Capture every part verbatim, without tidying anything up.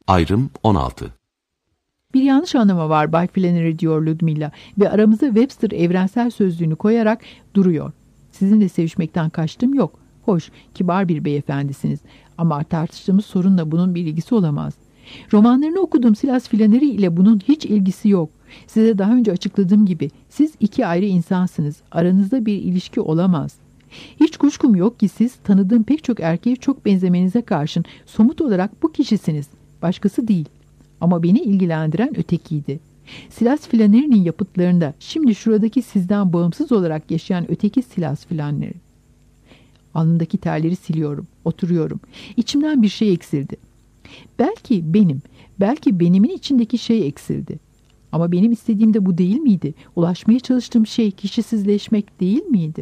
Ayrım on altı. Bir yanlış anlama var Bay Flannery, diyor Ludmilla ve aramıza Webster evrensel sözlüğünü koyarak duruyor. Sizinle sevişmekten kaçtım yok. Hoş, kibar bir beyefendisiniz ama tartıştığımız sorunla bunun bir ilgisi olamaz. Romanlarını okuduğum Silas Flannery ile bunun hiç ilgisi yok. Size daha önce açıkladığım gibi siz iki ayrı insansınız. Aranızda bir ilişki olamaz. Hiç kuşkum yok ki siz tanıdığım pek çok erkeğe çok benzemenize karşın somut olarak bu kişisiniz. Başkası değil. Ama beni ilgilendiren ötekiydi. Silas Flannery'nin yapıtlarında şimdi şuradaki sizden bağımsız olarak yaşayan öteki Silas Flannery. Alnımdaki terleri siliyorum, oturuyorum. İçimden bir şey eksildi. Belki benim, belki benimin içindeki şey eksildi. Ama benim istediğim de bu değil miydi? Ulaşmaya çalıştığım şey kişisizleşmek değil miydi?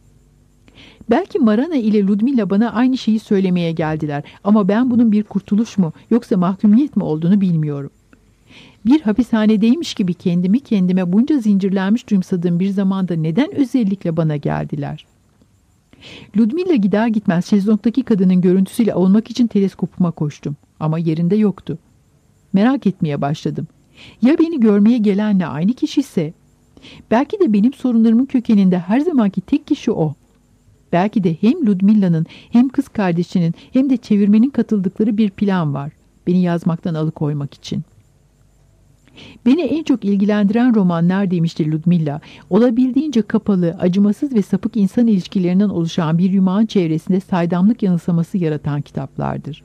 Belki Marana ile Ludmilla bana aynı şeyi söylemeye geldiler ama ben bunun bir kurtuluş mu yoksa mahkumiyet mi olduğunu bilmiyorum. Bir hapishanedeymiş gibi kendimi kendime bunca zincirlenmiş duyumsadığım bir zamanda neden özellikle bana geldiler? Ludmilla gider gitmez şezlongdaki kadının görüntüsüyle avunmak için teleskopuma koştum ama yerinde yoktu. Merak etmeye başladım. Ya beni görmeye gelenle aynı kişi ise? Belki de benim sorunlarımın kökeninde her zamanki tek kişi o. Belki de hem Ludmilla'nın hem kız kardeşinin hem de çevirmenin katıldıkları bir plan var. Beni yazmaktan alıkoymak için. Beni en çok ilgilendiren romanlar, demişti Ludmilla, olabildiğince kapalı, acımasız ve sapık insan ilişkilerinden oluşan bir yumağın çevresinde saydamlık yanılsaması yaratan kitaplardır.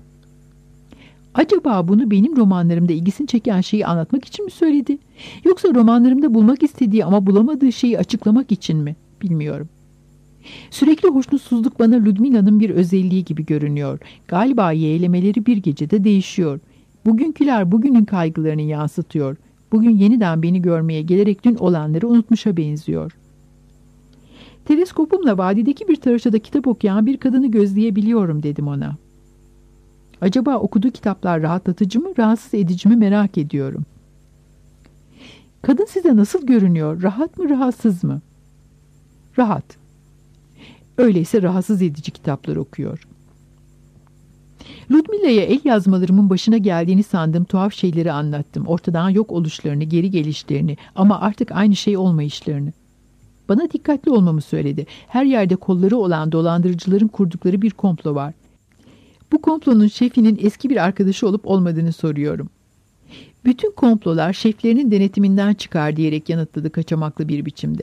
Acaba bunu benim romanlarımda ilgisini çeken şeyi anlatmak için mi söyledi? Yoksa romanlarımda bulmak istediği ama bulamadığı şeyi açıklamak için mi? Bilmiyorum. Sürekli hoşnutsuzluk bana Ludmilla'nın bir özelliği gibi görünüyor. Galiba yeğlemeleri bir gecede değişiyor. Bugünküler bugünün kaygılarını yansıtıyor. Bugün yeniden beni görmeye gelerek dün olanları unutmuşa benziyor. Teleskopumla vadideki bir taraçada kitap okuyan bir kadını gözleyebiliyorum, dedim ona. Acaba okuduğu kitaplar rahatlatıcı mı, rahatsız edici mi merak ediyorum. Kadın size nasıl görünüyor? Rahat mı, rahatsız mı? Rahat. Öyleyse rahatsız edici kitaplar okuyor. Ludmilla'ya el yazmalarımın başına geldiğini sandığım tuhaf şeyleri anlattım. Ortadan yok oluşlarını, geri gelişlerini ama artık aynı şey olmayışlarını. Bana dikkatli olmamı söyledi. Her yerde kolları olan dolandırıcıların kurdukları bir komplo var. Bu komplonun şefinin eski bir arkadaşı olup olmadığını soruyorum. Bütün komplolar şeflerinin denetiminden çıkar, diyerek yanıtladı kaçamaklı bir biçimde.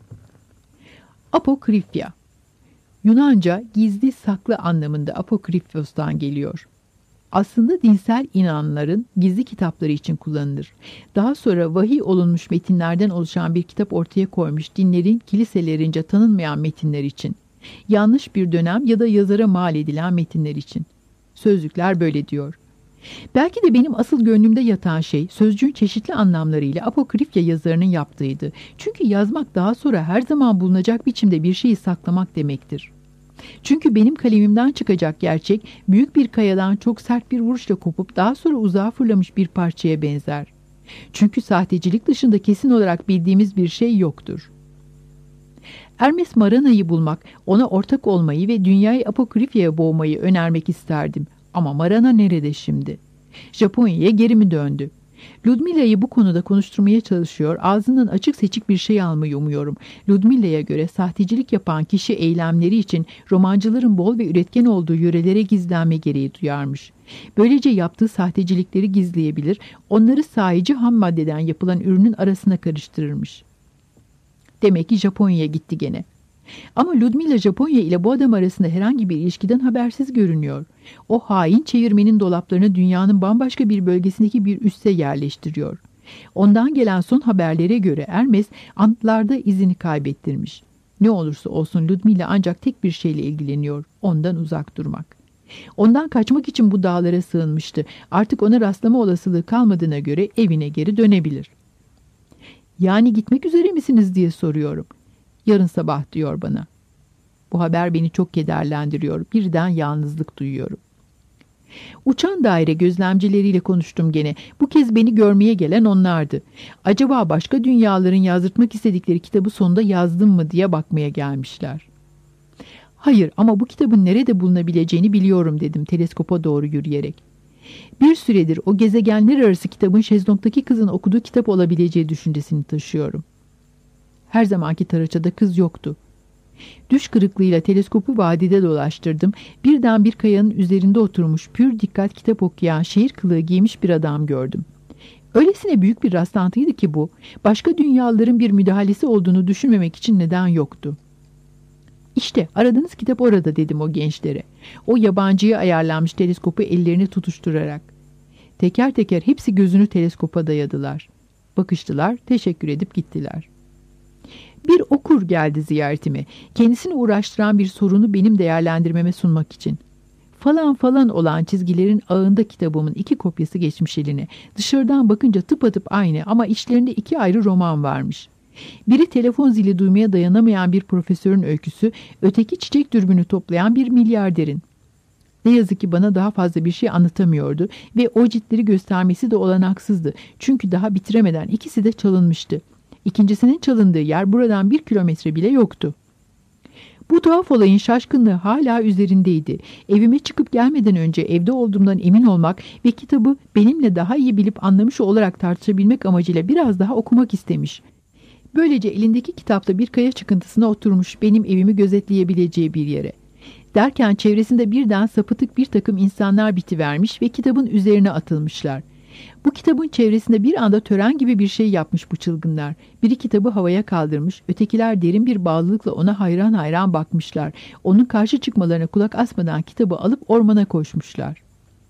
Apokrifya. Yunanca gizli saklı anlamında apokrifos'tan geliyor. Aslında dinsel inananların gizli kitapları için kullanılır. Daha sonra vahiy olunmuş metinlerden oluşan bir kitap ortaya koymuş dinlerin kiliselerince tanınmayan metinler için. Yanlış bir dönem ya da yazara mal edilen metinler için. Sözlükler böyle diyor. Belki de benim asıl gönlümde yatan şey sözcüğün çeşitli anlamlarıyla apokrifya yazarının yaptığıydı. Çünkü yazmak daha sonra her zaman bulunacak biçimde bir şeyi saklamak demektir. Çünkü benim kalemimden çıkacak gerçek büyük bir kayadan çok sert bir vuruşla kopup daha sonra uzağa fırlamış bir parçaya benzer. Çünkü sahtecilik dışında kesin olarak bildiğimiz bir şey yoktur. Hermes Marana'yı bulmak, ona ortak olmayı ve dünyayı apokrifyaya boğmayı önermek isterdim. Ama Marana nerede şimdi? Japonya'ya geri mi döndü? Ludmilla'yı bu konuda konuşturmaya çalışıyor, ağzından açık seçik bir şey almayı umuyorum. Ludmilla'ya göre sahtecilik yapan kişi eylemleri için romancıların bol ve üretken olduğu yörelere gizlenme gereği duyarmış. Böylece yaptığı sahtecilikleri gizleyebilir, onları sahici ham maddeden yapılan ürünün arasına karıştırırmış. Demek ki Japonya'ya gitti gene. Ama Ludmilla Japonya ile bu adam arasında herhangi bir ilişkiden habersiz görünüyor. O hain çevirmenin dolaplarını dünyanın bambaşka bir bölgesindeki bir üsse yerleştiriyor. Ondan gelen son haberlere göre Hermes antlarda izini kaybettirmiş. Ne olursa olsun Ludmilla ancak tek bir şeyle ilgileniyor, ondan uzak durmak. Ondan kaçmak için bu dağlara sığınmıştı. Artık ona rastlama olasılığı kalmadığına göre evine geri dönebilir. Yani gitmek üzere misiniz diye soruyorum. Yarın sabah, diyor bana. Bu haber beni çok kederlendiriyor. Birden yalnızlık duyuyorum. Uçan daire gözlemcileriyle konuştum gene. Bu kez beni görmeye gelen onlardı. Acaba başka dünyaların yazdırtmak istedikleri kitabı sonunda yazdım mı diye bakmaya gelmişler. Hayır, ama bu kitabın nerede bulunabileceğini biliyorum, dedim teleskopa doğru yürüyerek. Bir süredir o gezegenler arası kitabın şezlongdaki kızın okuduğu kitap olabileceği düşüncesini taşıyorum. Her zamanki taraçada kız yoktu. Düş kırıklığıyla teleskopu vadide dolaştırdım. Birden bir kayanın üzerinde oturmuş pür dikkat kitap okuyan şehir kılığı giymiş bir adam gördüm. Öylesine büyük bir rastlantıydı ki bu, başka dünyaların bir müdahalesi olduğunu düşünmemek için neden yoktu. İşte aradığınız kitap orada dedim o gençlere. O yabancıya ayarlanmış teleskopu ellerini tutuşturarak. Teker teker hepsi gözünü teleskopa dayadılar. Bakıştılar, teşekkür edip gittiler. Bir okur geldi ziyaretime. Kendisini uğraştıran bir sorunu benim değerlendirmeme sunmak için. Falan falan olan çizgilerin ağında kitabımın iki kopyası geçmiş eline. Dışarıdan bakınca tıpatıp aynı ama içlerinde iki ayrı roman varmış. Biri telefon zili duymaya dayanamayan bir profesörün öyküsü, öteki çiçek dürbünü toplayan bir milyarderin. Ne yazık ki bana daha fazla bir şey anlatamıyordu ve o ciltleri göstermesi de olanaksızdı. Çünkü daha bitiremeden ikisi de çalınmıştı. İkincisinin çalındığı yer buradan bir kilometre bile yoktu. Bu tuhaf olayın şaşkınlığı hala üzerindeydi. Evime çıkıp gelmeden önce evde olduğumdan emin olmak ve kitabı benimle daha iyi bilip anlamış olarak tartışabilmek amacıyla biraz daha okumak istemiş. Böylece elindeki kitapta bir kaya çıkıntısına oturmuş benim evimi gözetleyebileceği bir yere. Derken çevresinde birden sapıtık bir takım insanlar bitivermiş ve kitabın üzerine atılmışlar. Bu kitabın çevresinde bir anda tören gibi bir şey yapmış bu çılgınlar. Biri kitabı havaya kaldırmış, ötekiler derin bir bağlılıkla ona hayran hayran bakmışlar. Onun karşı çıkmalarına kulak asmadan kitabı alıp ormana koşmuşlar.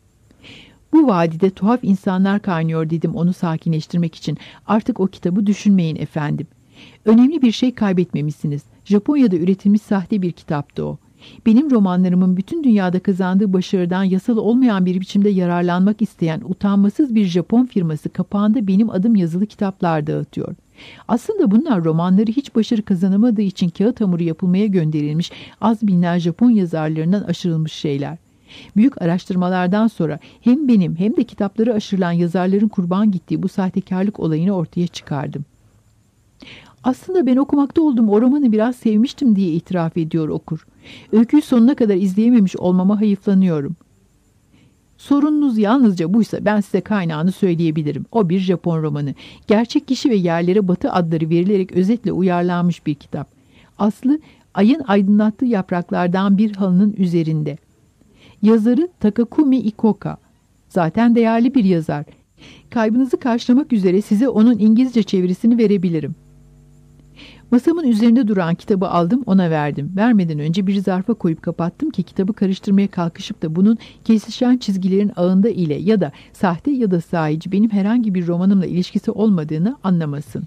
Bu vadide tuhaf insanlar kaynıyor dedim onu sakinleştirmek için. Artık o kitabı düşünmeyin efendim. Önemli bir şey kaybetmemişsiniz. Japonya'da üretilmiş sahte bir kitaptı o. Benim romanlarımın bütün dünyada kazandığı başarıdan yasal olmayan bir biçimde yararlanmak isteyen utanmasız bir Japon firması kapağında benim adım yazılı kitaplar dağıtıyor. Aslında bunlar romanları hiç başarı kazanamadığı için kağıt hamuru yapılmaya gönderilmiş az binler Japon yazarlarından aşırılmış şeyler. Büyük araştırmalardan sonra hem benim hem de kitapları aşırılan yazarların kurban gittiği bu sahtekarlık olayını ortaya çıkardım. Aslında ben okumakta olduğum o romanı biraz sevmiştim diye itiraf ediyor okur. Öyküyü sonuna kadar izleyememiş olmama hayıflanıyorum. Sorununuz yalnızca buysa ben size kaynağını söyleyebilirim. O bir Japon romanı. Gerçek kişi ve yerlere batı adları verilerek özetle uyarlanmış bir kitap. Aslı ayın aydınlattığı yapraklardan bir halının üzerinde. Yazarı Takakumi Ikoka. Zaten değerli bir yazar. Kaybınızı karşılamak üzere size onun İngilizce çevirisini verebilirim. Masamın üzerinde duran kitabı aldım, ona verdim. Vermeden önce bir zarfa koyup kapattım ki kitabı karıştırmaya kalkışıp da bunun kesişen çizgilerin ağında ile ya da sahte ya da sahici benim herhangi bir romanımla ilişkisi olmadığını anlamasın.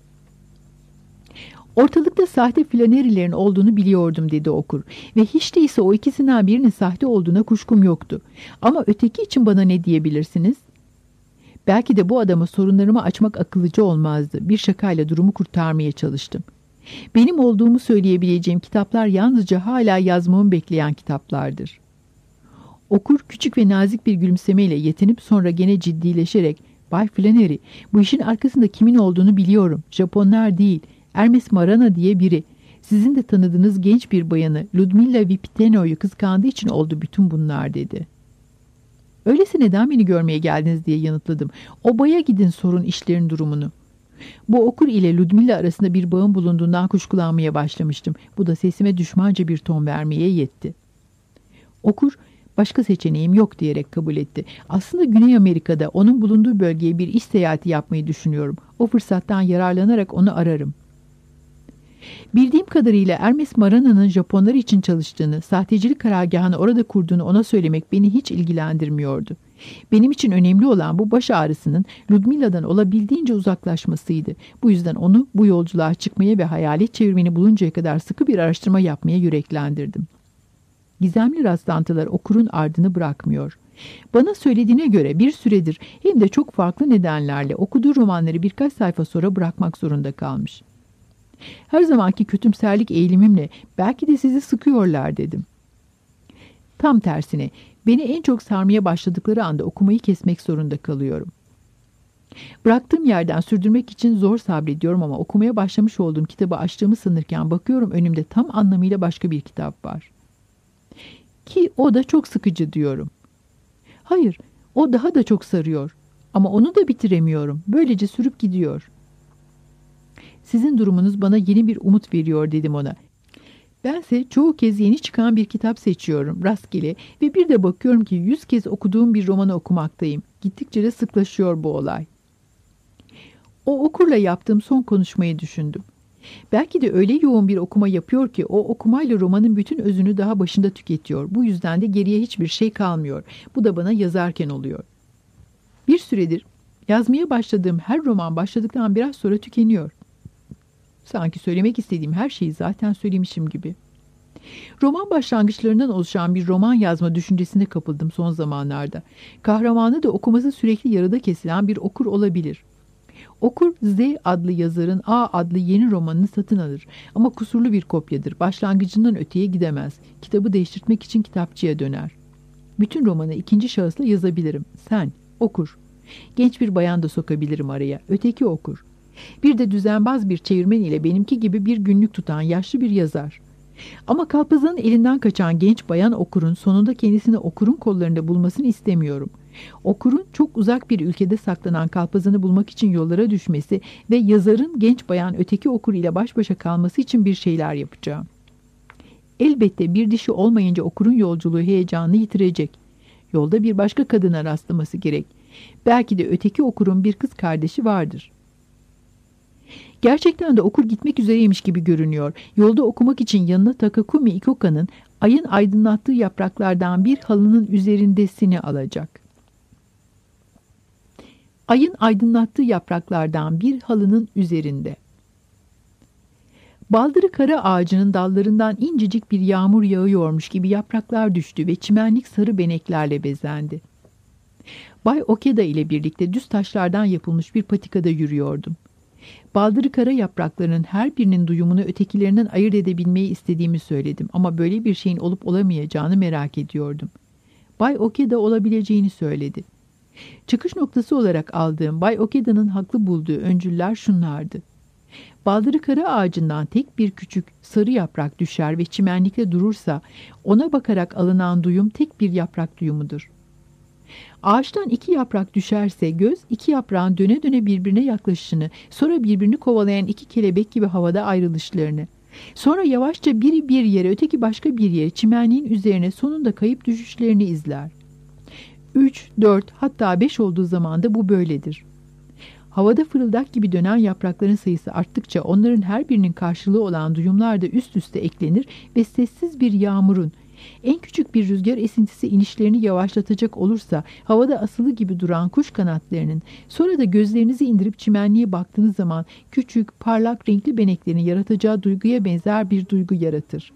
Ortalıkta sahte flanerilerin olduğunu biliyordum dedi okur ve hiç değilse o ikisinden birinin sahte olduğuna kuşkum yoktu. Ama öteki için bana ne diyebilirsiniz? Belki de bu adama sorunlarımı açmak akıllıca olmazdı. Bir şakayla durumu kurtarmaya çalıştım. Benim olduğumu söyleyebileceğim kitaplar yalnızca hala yazmamı bekleyen kitaplardır. Okur küçük ve nazik bir gülümsemeyle yetinip sonra gene ciddileşerek Bay Flannery, bu işin arkasında kimin olduğunu biliyorum. Japonlar değil, Hermes Marana diye biri. Sizin de tanıdığınız genç bir bayanı Ludmilla Vipiteno'yu kıskandığı için oldu bütün bunlar dedi. Öyleyse neden beni görmeye geldiniz diye yanıtladım. Obaya gidin sorun işlerin durumunu. Bu okur ile Ludmilla arasında bir bağın bulunduğundan kuşkulanmaya başlamıştım. Bu da sesime düşmanca bir ton vermeye yetti. Okur, başka seçeneğim yok diyerek kabul etti. Aslında Güney Amerika'da onun bulunduğu bölgeye bir iş seyahati yapmayı düşünüyorum. O fırsattan yararlanarak onu ararım. Bildiğim kadarıyla Hermes Marana'nın Japonlar için çalıştığını, sahtecilik karargahını orada kurduğunu ona söylemek beni hiç ilgilendirmiyordu. Benim için önemli olan bu baş ağrısının Ludmilla'dan olabildiğince uzaklaşmasıydı. Bu yüzden onu bu yolculuğa çıkmaya ve hayalet çevirmeni buluncaya kadar sıkı bir araştırma yapmaya yüreklendirdim. Gizemli rastlantılar okurun ardını bırakmıyor. Bana söylediğine göre bir süredir hem de çok farklı nedenlerle okuduğu romanları birkaç sayfa sonra bırakmak zorunda kalmış. Her zamanki kötümserlik eğilimimle belki de sizi sıkıyorlar dedim. Tam tersine beni en çok sarmaya başladıkları anda okumayı kesmek zorunda kalıyorum. Bıraktığım yerden sürdürmek için zor sabrediyorum ama okumaya başlamış olduğum kitabı açtığımı sanırken bakıyorum önümde tam anlamıyla başka bir kitap var. Ki o da çok sıkıcı diyorum. Hayır, O daha da çok sarıyor. Ama onu da bitiremiyorum. Böylece sürüp gidiyor. Sizin durumunuz bana yeni bir umut veriyor dedim ona. Bense çoğu kez yeni çıkan bir kitap seçiyorum rastgele ve bir de bakıyorum ki yüz kez okuduğum bir romanı okumaktayım. Gittikçe de sıklaşıyor bu olay. O okurla yaptığım son konuşmayı düşündüm. Belki de öyle yoğun bir okuma yapıyor ki o okumayla romanın bütün özünü daha başında tüketiyor. Bu yüzden de geriye hiçbir şey kalmıyor. Bu da bana yazarken oluyor. Bir süredir yazmaya başladığım her roman başladıktan biraz sonra tükeniyor. Sanki söylemek istediğim her şeyi zaten söylemişim gibi. Roman başlangıçlarından oluşan bir roman yazma düşüncesine kapıldım son zamanlarda. Kahramanı da okuması sürekli yarıda kesilen bir okur olabilir. Okur Z adlı yazarın A adlı yeni romanını satın alır ama kusurlu bir kopyadır. Başlangıcından öteye gidemez. Kitabı değiştirmek için kitapçıya döner. Bütün romanı ikinci şahısla yazabilirim. Sen, okur. Genç bir bayan da sokabilirim araya. Öteki okur. Bir de düzenbaz bir çevirmen ile benimki gibi bir günlük tutan yaşlı bir yazar. Ama kalpazanın elinden kaçan genç bayan okurun sonunda kendisini okurun kollarında bulmasını istemiyorum. Okurun çok uzak bir ülkede saklanan kalpazanı bulmak için yollara düşmesi ve yazarın genç bayan öteki okur ile baş başa kalması için bir şeyler yapacağım. Elbette bir dişi olmayınca okurun yolculuğu heyecanını yitirecek. Yolda bir başka kadına rastlaması gerek. Belki de öteki okurun bir kız kardeşi vardır. Gerçekten de okur gitmek üzereymiş gibi görünüyor. Yolda okumak için yanına Takakumi Ikoka'nın ayın aydınlattığı yapraklardan bir halının üzerindesini alacak. Ayın aydınlattığı yapraklardan bir halının üzerinde. Baldırı kara ağacının dallarından incecik bir yağmur yağıyormuş gibi yapraklar düştü ve çimenlik sarı beneklerle bezendi. Bay Okeda ile birlikte düz taşlardan yapılmış bir patikada yürüyordum. Baldırı kara yapraklarının her birinin duyumunu ötekilerinden ayırt edebilmeyi istediğimi söyledim ama böyle bir şeyin olup olamayacağını merak ediyordum. Bay Okeda olabileceğini söyledi. Çıkış noktası olarak aldığım Bay Okeda'nın haklı bulduğu öncüller şunlardı. Baldırı kara ağacından tek bir küçük sarı yaprak düşer ve çimenlikte durursa ona bakarak alınan duyum tek bir yaprak duyumudur. Ağaçtan iki yaprak düşerse göz iki yaprağın döne döne birbirine yaklaşışını, sonra birbirini kovalayan iki kelebek gibi havada ayrılışlarını, sonra yavaşça biri bir yere öteki başka bir yere çimenliğin üzerine sonunda kayıp düşüşlerini izler. Üç, dört hatta beş olduğu zaman da bu böyledir. Havada fırıldak gibi dönen yaprakların sayısı arttıkça onların her birinin karşılığı olan duyumlar da üst üste eklenir ve sessiz bir yağmurun, en küçük bir rüzgar esintisi inişlerini yavaşlatacak olursa havada asılı gibi duran kuş kanatlarının, sonra da gözlerinizi indirip çimenliğe baktığınız zaman küçük, parlak renkli beneklerin yaratacağı duyguya benzer bir duygu yaratır.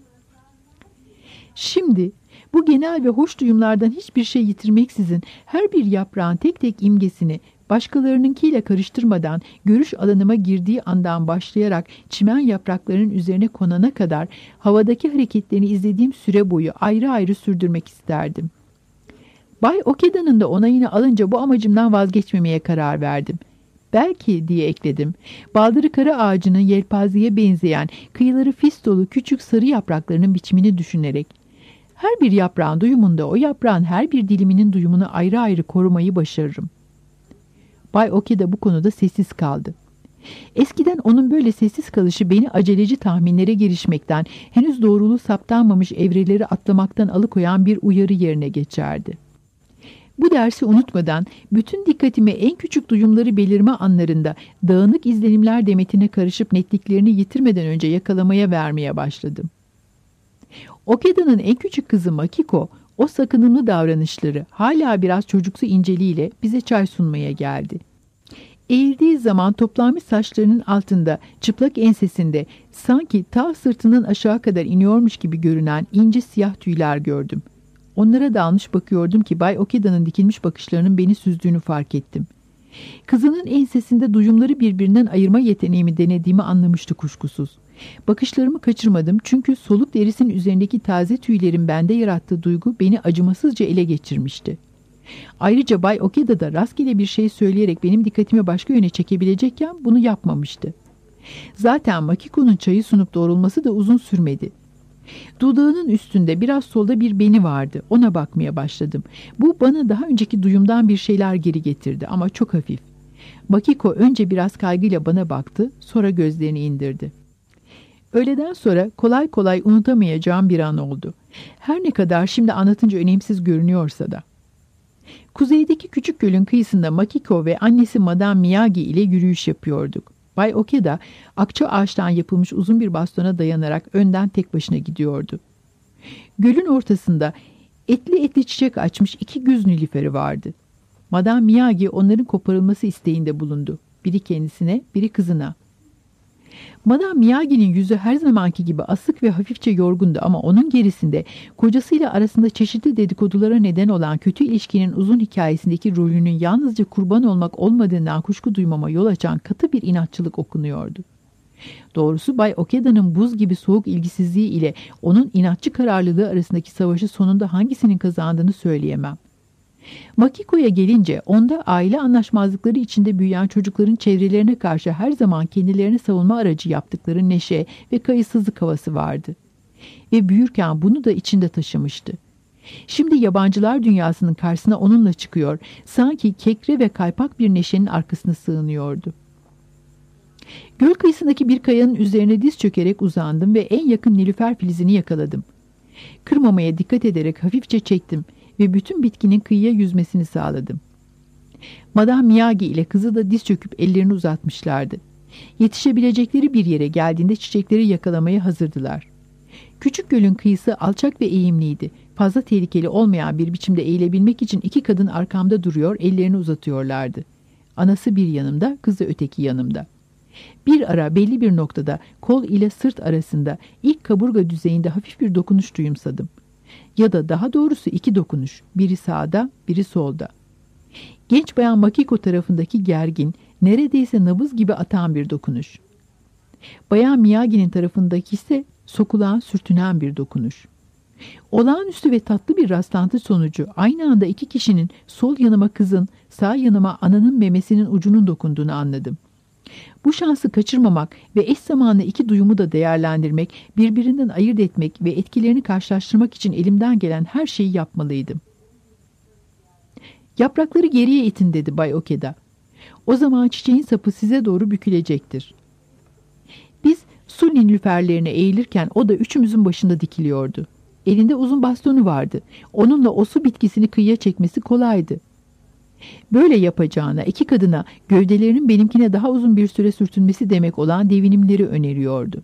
Şimdi bu genel ve hoş duyumlardan hiçbir şey yitirmeksizin her bir yaprağın tek tek imgesini başkalarınınkiyle karıştırmadan görüş alanıma girdiği andan başlayarak çimen yapraklarının üzerine konana kadar havadaki hareketlerini izlediğim süre boyu ayrı ayrı sürdürmek isterdim. Bay Okeda'nın da onayını alınca bu amacımdan vazgeçmemeye karar verdim. Belki diye ekledim. Baldırı kara ağacının yelpazeye benzeyen kıyıları fistolu küçük sarı yapraklarının biçimini düşünerek. Her bir yaprağın duyumunda o yaprağın her bir diliminin duyumunu ayrı ayrı korumayı başarırım. Bay Okeda bu konuda sessiz kaldı. Eskiden onun böyle sessiz kalışı beni aceleci tahminlere girişmekten, henüz doğruluğu saptanmamış evreleri atlamaktan alıkoyan bir uyarı yerine geçerdi. Bu dersi unutmadan bütün dikkatimi en küçük duyumları belirme anlarında dağınık izlenimler demetine karışıp netliklerini yitirmeden önce yakalamaya vermeye başladım. Okeda'nın en küçük kızı Makiko, o sakınımlı davranışları hala biraz çocuksu inceliğiyle bize çay sunmaya geldi. Eğildiği zaman toplanmış saçlarının altında, çıplak ensesinde sanki ta sırtından aşağı kadar iniyormuş gibi görünen ince siyah tüyler gördüm. Onlara dalmış bakıyordum ki Bay Okeda'nın dikilmiş bakışlarının beni süzdüğünü fark ettim. Kızının ensesinde duyumları birbirinden ayırma yeteneğimi denediğimi anlamıştı kuşkusuz. Bakışlarımı kaçırmadım çünkü soluk derisinin üzerindeki taze tüylerin bende yarattığı duygu beni acımasızca ele geçirmişti. Ayrıca Bay Okeda da rastgele bir şey söyleyerek benim dikkatimi başka yöne çekebilecekken bunu yapmamıştı. Zaten Makiko'nun çayı sunup doğrulması da uzun sürmedi. Dudağının üstünde biraz solda bir beni vardı. Ona bakmaya başladım. Bu bana daha önceki duyumdan bir şeyler geri getirdi ama çok hafif. Makiko önce biraz kaygıyla bana baktı, sonra gözlerini indirdi. Öğleden sonra kolay kolay unutamayacağım bir an oldu. Her ne kadar şimdi anlatınca önemsiz görünüyorsa da. Kuzeydeki küçük gölün kıyısında Makiko ve annesi Madame Miyagi ile yürüyüş yapıyorduk. Bay Okeda, akça ağaçtan yapılmış uzun bir bastona dayanarak önden tek başına gidiyordu. Gölün ortasında etli etli çiçek açmış iki güz nilüferi vardı. Madame Miyagi onların koparılması isteğinde bulundu. Biri kendisine, biri kızına. Madame Miyagi'nin yüzü her zamanki gibi asık ve hafifçe yorgundu ama onun gerisinde kocasıyla arasında çeşitli dedikodulara neden olan kötü ilişkinin uzun hikayesindeki rolünün yalnızca kurban olmak olmadığından kuşku duymama yol açan katı bir inatçılık okunuyordu. Doğrusu Bay Okeda'nın buz gibi soğuk ilgisizliği ile onun inatçı kararlılığı arasındaki savaşı sonunda hangisinin kazandığını söyleyemem. Makiko'ya gelince onda aile anlaşmazlıkları içinde büyüyen çocukların çevrelerine karşı her zaman kendilerini savunma aracı yaptıkları neşe ve kayıtsızlık havası vardı. Ve büyürken bunu da içinde taşımıştı. Şimdi yabancılar dünyasının karşısına onunla çıkıyor, sanki kekre ve kaypak bir neşenin arkasına sığınıyordu. Göl kıyısındaki bir kayanın üzerine diz çökerek uzandım ve en yakın nilüfer filizini yakaladım. Kırmamaya dikkat ederek hafifçe çektim ve bütün bitkinin kıyıya yüzmesini sağladım. Madame Miyagi ile kızı da diz çöküp ellerini uzatmışlardı. Yetişebilecekleri bir yere geldiğinde çiçekleri yakalamaya hazırdılar. Küçük gölün kıyısı alçak ve eğimliydi. Fazla tehlikeli olmayan bir biçimde eğilebilmek için iki kadın arkamda duruyor, ellerini uzatıyorlardı. Anası bir yanımda, kızı öteki yanımda. Bir ara belli bir noktada kol ile sırt arasında ilk kaburga düzeyinde hafif bir dokunuş duyumsadım. Ya da daha doğrusu iki dokunuş, biri sağda, biri solda. Genç bayan Makiko tarafındaki gergin, neredeyse nabız gibi atan bir dokunuş. Bayan Miyagi'nin tarafındaki ise sokulan, sürtünen bir dokunuş. Olağanüstü ve tatlı bir rastlantı sonucu aynı anda iki kişinin sol yanıma kızın, sağ yanıma ananın memesinin ucunun dokunduğunu anladım. Bu şansı kaçırmamak ve eş zamanlı iki duyumu da değerlendirmek, birbirinden ayırt etmek ve etkilerini karşılaştırmak için elimden gelen her şeyi yapmalıydım. Yaprakları geriye itin dedi Bay Okeda. O zaman çiçeğin sapı size doğru bükülecektir. Biz su nilüferlerine eğilirken o da üçümüzün başında dikiliyordu. Elinde uzun bastonu vardı. Onunla o su bitkisini kıyıya çekmesi kolaydı. Böyle yapacağına iki kadına gövdelerinin benimkine daha uzun bir süre sürtünmesi demek olan devinimleri öneriyordu.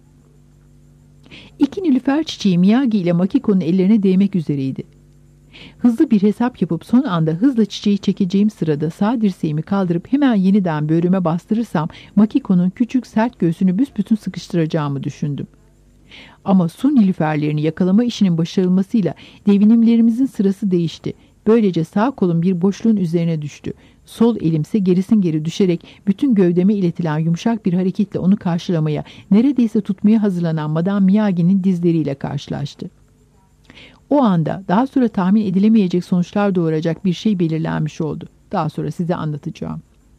İki nilüfer çiçeği Miyagi ile Makiko'nun ellerine değmek üzereydi. Hızlı bir hesap yapıp son anda hızla çiçeği çekeceğim sırada sağ dirseğimi kaldırıp hemen yeniden böğrüme bastırırsam Makiko'nun küçük sert göğsünü büsbütün sıkıştıracağımı düşündüm. Ama su nilüferlerini yakalama işinin başarılmasıyla devinimlerimizin sırası değişti. Böylece sağ kolum bir boşluğun üzerine düştü. Sol elimse gerisin geri düşerek bütün gövdeme iletilen yumuşak bir hareketle onu karşılamaya, neredeyse tutmaya hazırlanan Madame Miyagi'nin dizleriyle karşılaştı. O anda daha sonra tahmin edilemeyecek sonuçlar doğuracak bir şey belirlenmiş oldu. Daha sonra size anlatacağım.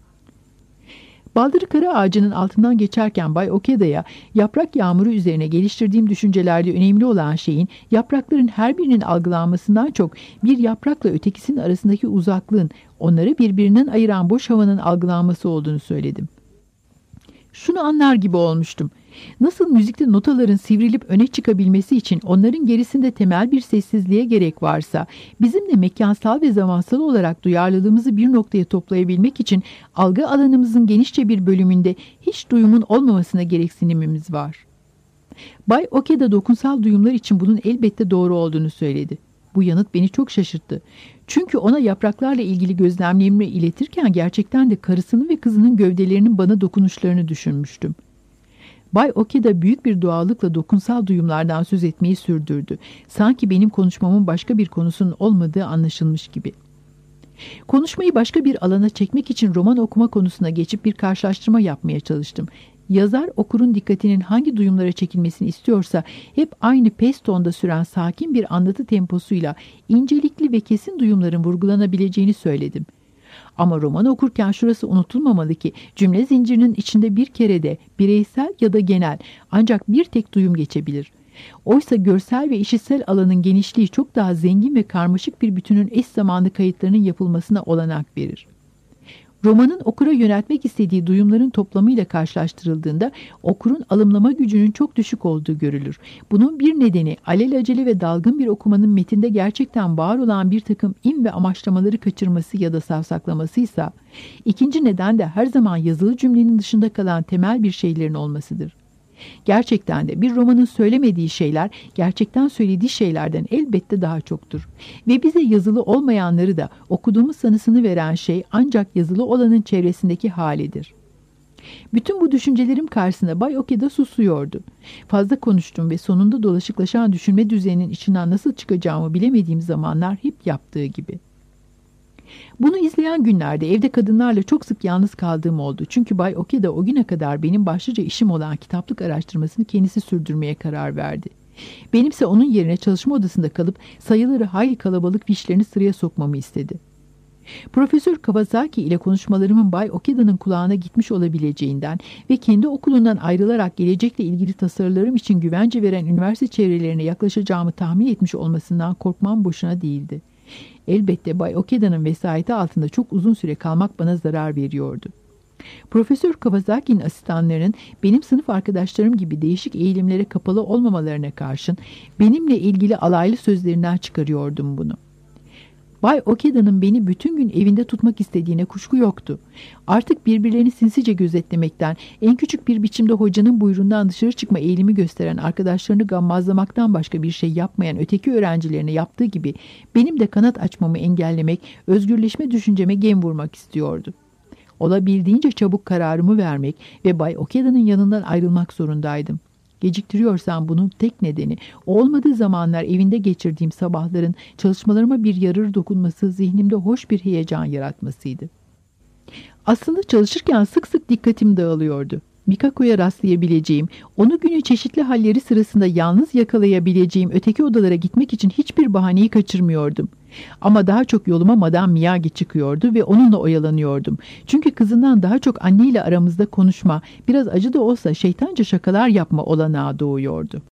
Baldırı kara ağacının altından geçerken Bay Okeda'ya yaprak yağmuru üzerine geliştirdiğim düşüncelerde önemli olan şeyin yaprakların her birinin algılanmasından çok bir yaprakla ötekisinin arasındaki uzaklığın onları birbirinden ayıran boş havanın algılanması olduğunu söyledim. Şunu anlar gibi olmuştum. Nasıl müzikte notaların sivrilip öne çıkabilmesi için onların gerisinde temel bir sessizliğe gerek varsa, bizim de mekansal ve zamansal olarak duyarlılığımızı bir noktaya toplayabilmek için algı alanımızın genişçe bir bölümünde hiç duyumun olmamasına gereksinimimiz var. Bay Okeda dokunsal duyumlar için bunun elbette doğru olduğunu söyledi. Bu yanıt beni çok şaşırttı. Çünkü ona yapraklarla ilgili gözlemlerimi iletirken gerçekten de karısının ve kızının gövdelerinin bana dokunuşlarını düşünmüştüm. Bay Okeda büyük bir doğallıkla dokunsal duyumlardan söz etmeyi sürdürdü. Sanki benim konuşmamın başka bir konusunun olmadığı anlaşılmış gibi. Konuşmayı başka bir alana çekmek için roman okuma konusuna geçip bir karşılaştırma yapmaya çalıştım. Yazar okurun dikkatinin hangi duyumlara çekilmesini istiyorsa hep aynı pes tonda süren sakin bir anlatı temposuyla incelikli ve kesin duyumların vurgulanabileceğini söyledim. Ama roman okurken şurası unutulmamalı ki cümle zincirinin içinde bir kerede bireysel ya da genel ancak bir tek duyum geçebilir. Oysa görsel ve işitsel alanın genişliği çok daha zengin ve karmaşık bir bütünün eş zamanlı kayıtlarının yapılmasına olanak verir. Romanın okura yöneltmek istediği duyumların toplamıyla karşılaştırıldığında okurun alımlama gücünün çok düşük olduğu görülür. Bunun bir nedeni alelacele ve dalgın bir okumanın metinde gerçekten var olan bir takım im ve amaçlamaları kaçırması ya da savsaklamasıysa, ikinci neden de her zaman yazılı cümlenin dışında kalan temel bir şeylerin olmasıdır. Gerçekten de bir romanın söylemediği şeyler gerçekten söylediği şeylerden elbette daha çoktur. Ve bize yazılı olmayanları da okuduğumuz sanısını veren şey ancak yazılı olanın çevresindeki halidir. Bütün bu düşüncelerim karşısında Bay Okeda susuyordu. Fazla konuştum ve sonunda dolaşıklaşan düşünme düzeninin içinden nasıl çıkacağımı bilemediğim zamanlar hep yaptığı gibi. Bunu izleyen günlerde evde kadınlarla çok sık yalnız kaldığım oldu. Çünkü Bay Okeda o güne kadar benim başlıca işim olan kitaplık araştırmasını kendisi sürdürmeye karar verdi. Benimse onun yerine çalışma odasında kalıp sayıları hayli kalabalık fişlerini sıraya sokmamı istedi. Profesör Kawasaki ile konuşmalarımın Bay Okeda'nın kulağına gitmiş olabileceğinden ve kendi okulundan ayrılarak gelecekle ilgili tasarılarım için güvence veren üniversite çevrelerine yaklaşacağımı tahmin etmiş olmasından korkmam boşuna değildi. Elbette Bay Okeda'nın vesayeti altında çok uzun süre kalmak bana zarar veriyordu. Profesör Kawasaki'nin asistanlarının benim sınıf arkadaşlarım gibi değişik eğilimlere kapalı olmamalarına karşın benimle ilgili alaylı sözlerinden çıkarıyordum bunu. Bay Okeda'nın beni bütün gün evinde tutmak istediğine kuşku yoktu. Artık birbirlerini sinsice gözetlemekten, en küçük bir biçimde hocanın buyruğundan dışarı çıkma eğilimi gösteren arkadaşlarını gammazlamaktan başka bir şey yapmayan öteki öğrencilerine yaptığı gibi benim de kanat açmamı engellemek, özgürleşme düşünceme gem vurmak istiyordu. Olabildiğince çabuk kararımı vermek ve Bay Okeda'nın yanından ayrılmak zorundaydım. Geciktiriyorsam bunun tek nedeni o olmadığı zamanlar evinde geçirdiğim sabahların çalışmalarıma bir yararı dokunması, zihnimde hoş bir heyecan yaratmasıydı. Aslında çalışırken sık sık dikkatim dağılıyordu. Mikako'ya rastlayabileceğim, onu günün çeşitli halleri sırasında yalnız yakalayabileceğim öteki odalara gitmek için hiçbir bahaneyi kaçırmıyordum. Ama daha çok yoluma Madame Miyagi çıkıyordu ve onunla oyalanıyordum. Çünkü kızından daha çok anneyle aramızda konuşma, biraz acı da olsa şeytanca şakalar yapma olanağı doğuyordu.